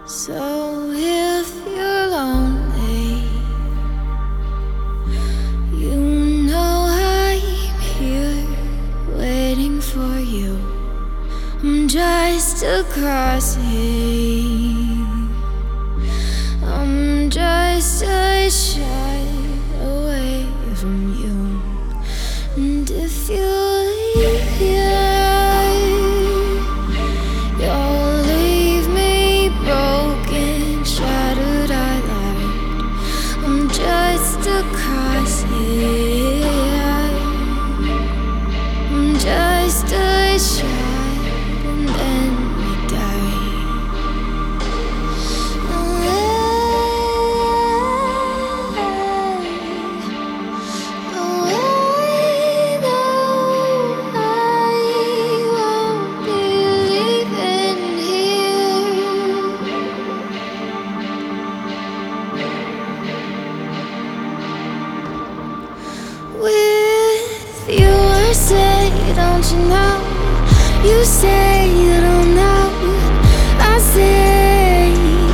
So if you're lonely, you know I'm here waiting for you. I'm just a crossing, I'm just a shot away from you. And if you leave here, you'll leave me broken, shattered, I lied. I'm just a crossing, I'm just a shot, and then we die. With you I say, don't you know? You say you don't know. I say,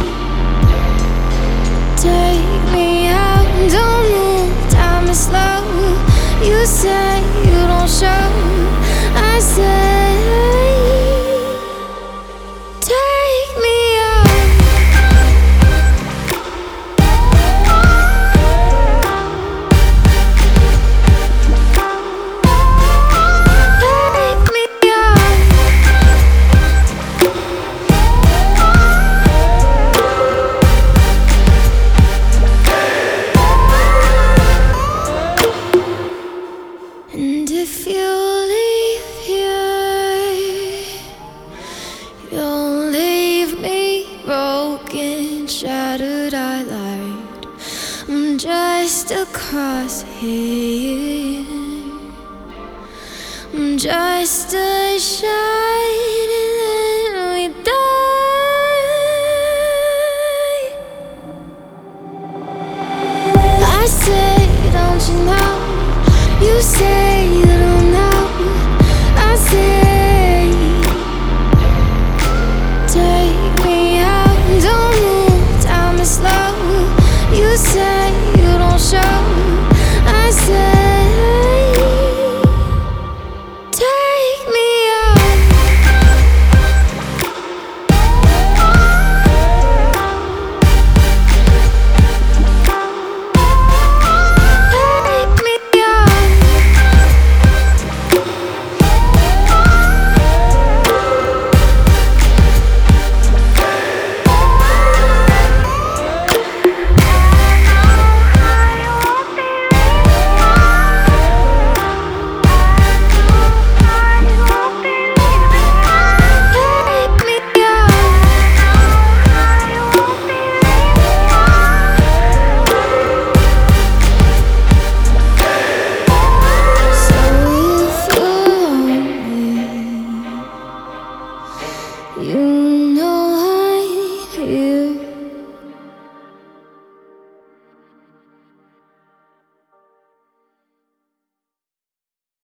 take me out, don't move, time is slow. You say you don't show. I say, take me out. And if you leave here, you'll leave me broken, shattered, I lied. I'm just a crosshair, I'm just a shine, and then we die. I say, don't you know? You say